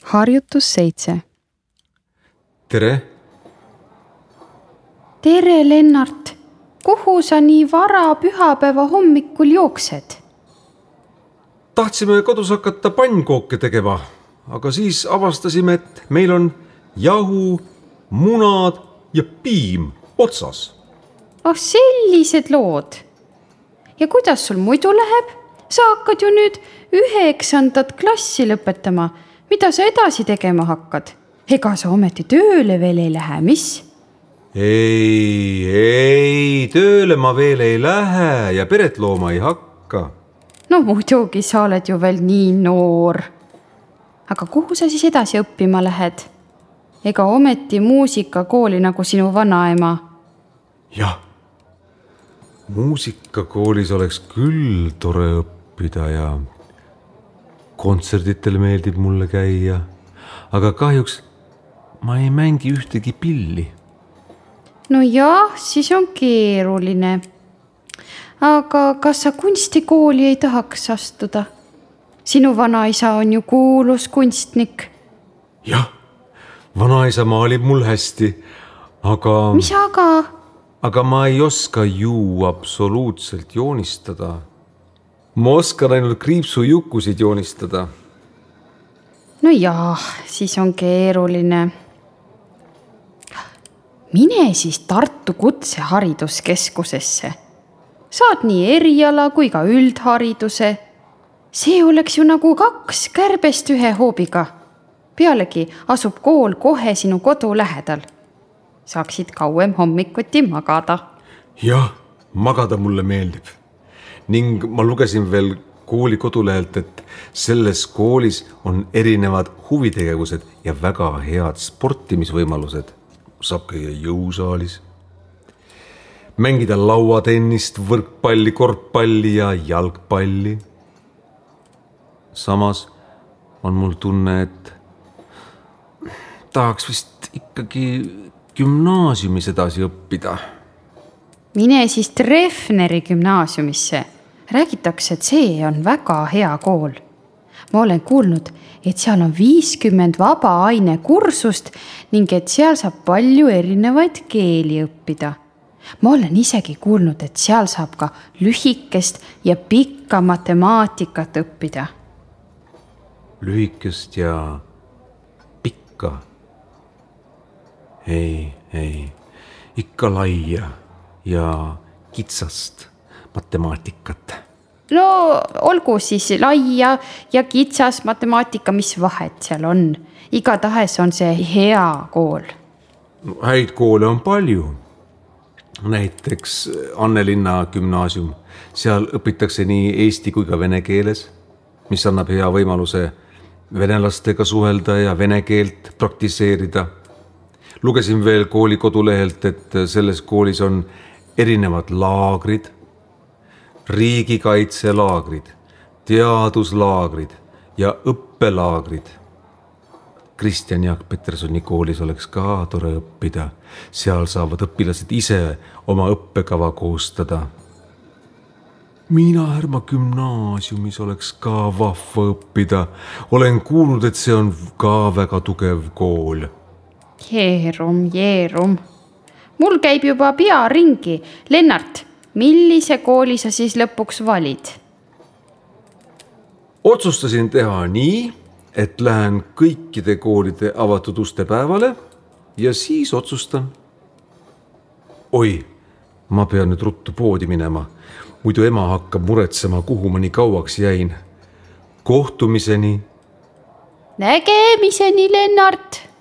Harjutus 7. Tere! Tere, Lennart! Kuhu sa nii vara pühapäeva hommikul jooksed? Tahtsime kodus hakata pannkooke tegema, aga siis avastasime, et meil on jahu, munad ja piim otsas. Oh, sellised lood. Ja kuidas sul muidu läheb? Sa hakkad ju nüüd 9. klassi lõpetama. Mida sa edasi tegema hakkad? Ega sa ometi tööle veel ei lähe, mis? Ei, tööle ma veel ei lähe ja peret looma ei hakka. No muidugi, sa oled ju veel nii noor. Aga kuhu sa siis edasi õppima lähed? Ega ometi muusikakooli nagu sinu vanaema? Jah, muusikakoolis oleks küll tore õppida ja kontserditel meeldib mulle käia, aga kahjuks ma ei mängi ühtegi pilli. No jah, siis on keeruline. Aga kas sa kunstikooli ei tahaks astuda? Sinu vanaisa on ju kuulus kunstnik. Jah, vanaisa maalib mul hästi, aga... Mis aga? Aga ma ei oska ju absoluutselt joonistada. Ma oskan ainult kriipsujukusid joonistada. No jah, siis on keeruline. Mine siis Tartu Kutsehariduskeskusesse. Saad nii eriala kui ka üldhariduse. See oleks ju nagu 2 kärbest 1 hoobiga. Pealegi asub kool kohe sinu kodu lähedal. Saaksid kauem hommikuti magada. Jah, magada mulle meeldib. Ning ma lugesin veel kooli kodulehelt, et selles koolis on erinevad huvitegevused ja väga head sportimisvõimalused. Saab käia jõusaalis, mängida lauatennist, võrkpalli, korvpalli ja jalgpalli. Samas on mul tunne, et tahaks vist ikkagi gümnaasiumis edasi õppida. Mine siis Treffneri gümnaasiumisse. Räägitakse, et see on väga hea kool. Ma olen kuulnud, et seal on 50 vaba aine kursust ning et seal saab palju erinevaid keeli õppida. Ma olen isegi kuulnud, et seal saab ka lühikest ja pikka matemaatikat õppida. Lühikest ja pikka? Ei, ikka laia ja kitsast matemaatikat. No olgu siis laia ja kitsas matemaatika, mis vahet seal on. Igatahes on see hea kool. Häid koole on palju. Näiteks Annelinna gümnaasium. Seal õpitakse nii eesti kui ka vene keeles, mis annab hea võimaluse venelastega suhelda ja vene keelt praktiseerida. Lugesin veel kooli kodulehelt, et selles koolis on erinevad laagrid, riigikaitselaagrid, teaduslaagrid ja õppelaagrid. Kristjan Jaak Petersoni koolis oleks ka tore õppida. Seal saavad õpilased ise oma õppekava koostada. Miina Härma gümnaasiumis oleks ka vahva õppida. Olen kuulnud, et see on ka väga tugev kool. Jeerum. Mul käib juba pea ringi. Lennart, millise kooli sa siis lõpuks valid? Otsustasin teha nii, et lähen kõikide koolide avatud uste päevale ja siis otsustan. Oi, ma pean nüüd ruttu poodi minema. Muidu ema hakkab muretsema, kuhu ma nii kauaks jäin. Kohtumiseni. Nägemiseni, Lennart!